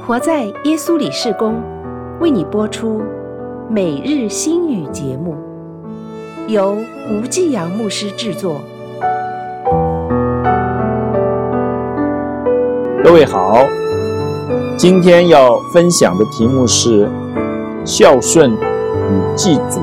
活在耶稣里事工为你播出每日新语节目，由吴继阳牧师制作。 各位好，今天要分享的题目是孝顺与祭祖。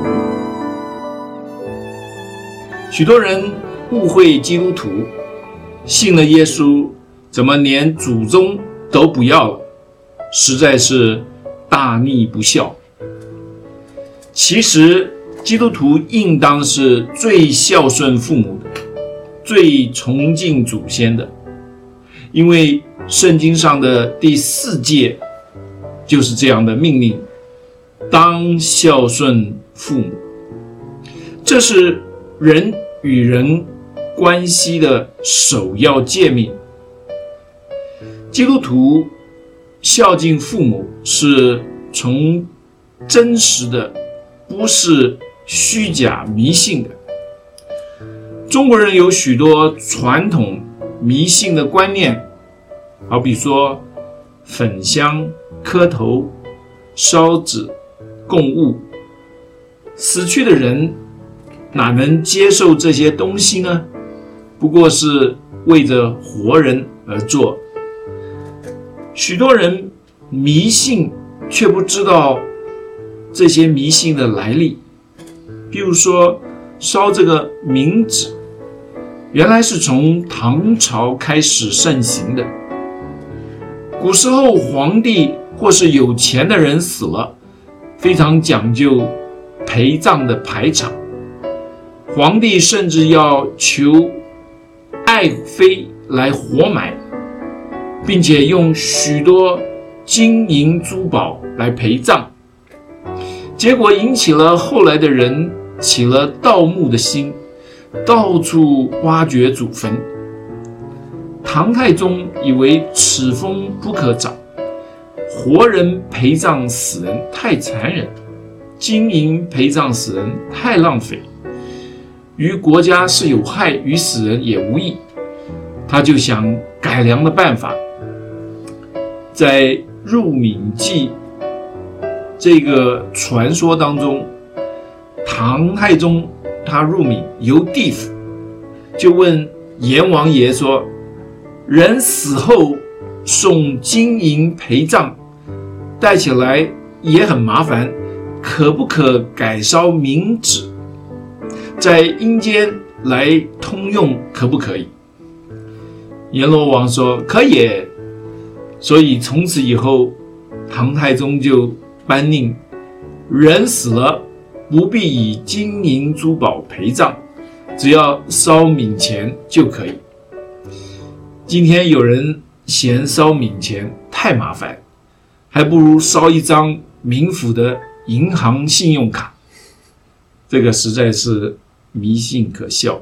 许多人误会基督徒，信了耶稣，怎么连祖宗都不要了，实在是大逆不孝。其实基督徒应当是最孝顺父母的，最崇敬祖先的，因为圣经上的第4诫就是这样的命令，当孝顺父母。这是人与人关系的首要诫命。基督徒孝敬父母是从真实的，不是虚假迷信的。中国人有许多传统迷信的观念，好比说粉香、磕头、烧纸、供物。死去的人哪能接受这些东西呢？不过是为着活人而做。许多人迷信，却不知道这些迷信的来历。譬如说烧这个冥纸，原来是从唐朝开始盛行的。古时候皇帝或是有钱的人死了，非常讲究陪葬的排场，皇帝甚至要求爱妃来活埋，并且用许多金银珠宝来陪葬，结果引起了后来的人起了盗墓的心，到处挖掘祖坟。唐太宗以为此风不可长，活人陪葬死人太残忍，金银陪葬死人太浪费，于国家是有害，于死人也无益。他就想改良的办法，在入冥记这个传说当中，唐太宗他入冥游地府，就问阎王爷说，人死后送金银陪葬，带起来也很麻烦，可不可改烧冥纸，在阴间来通用，可不可以？阎罗王说可以。所以从此以后，唐太宗就颁令，人死了不必以金银珠宝陪葬，只要烧冥钱就可以。今天有人嫌烧冥钱太麻烦，还不如烧一张冥府的银行信用卡，这个实在是迷信可笑。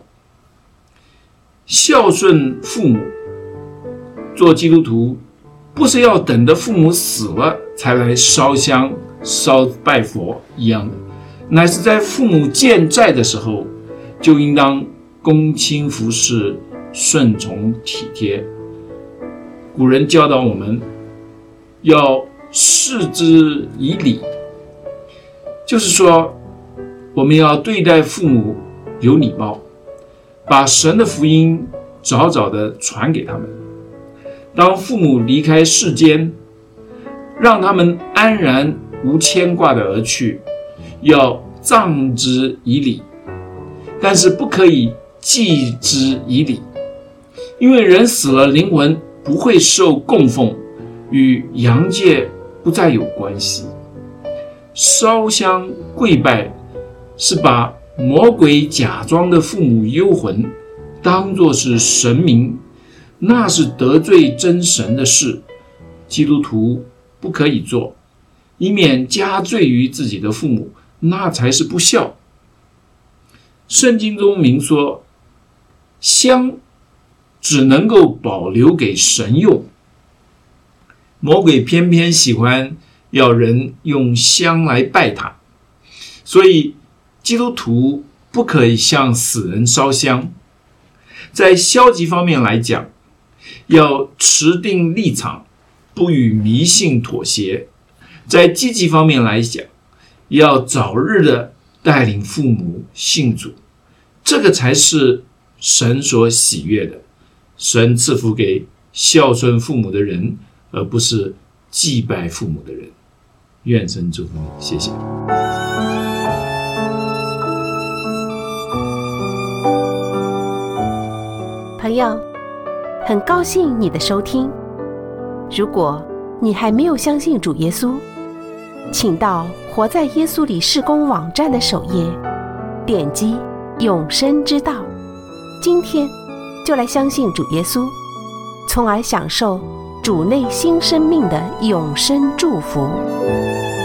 孝顺父母，做基督徒不是要等着父母死了才来烧香烧拜佛一样的，乃是在父母健在的时候就应当恭亲服侍，顺从体贴。古人教导我们要视之以礼，就是说我们要对待父母有礼貌，把神的福音早早的传给他们。当父母离开世间，让他们安然无牵挂的而去，要葬之以礼，但是不可以祭之以礼，因为人死了，灵魂不会受供奉，与阳界不再有关系。烧香跪拜是把魔鬼假装的父母幽魂当作是神明，那是得罪真神的事，基督徒不可以做，以免加罪于自己的父母，那才是不孝。圣经中明说，香只能够保留给神用，魔鬼偏偏喜欢要人用香来拜他，所以基督徒不可以向死人烧香。在消极方面来讲，要持定立场， 不与迷信妥协。在积极方面来讲，要早日的带领父母信主，这个才是神所喜悦的。神赐福给孝顺父母的人，而不是祭拜父母的人。愿神祝福你，谢谢。 朋友，很高兴你的收听。如果你还没有相信主耶稣，请到活在耶稣里事工网站的首页，点击永生之道，今天就来相信主耶稣，从而享受主内新生命的永生祝福。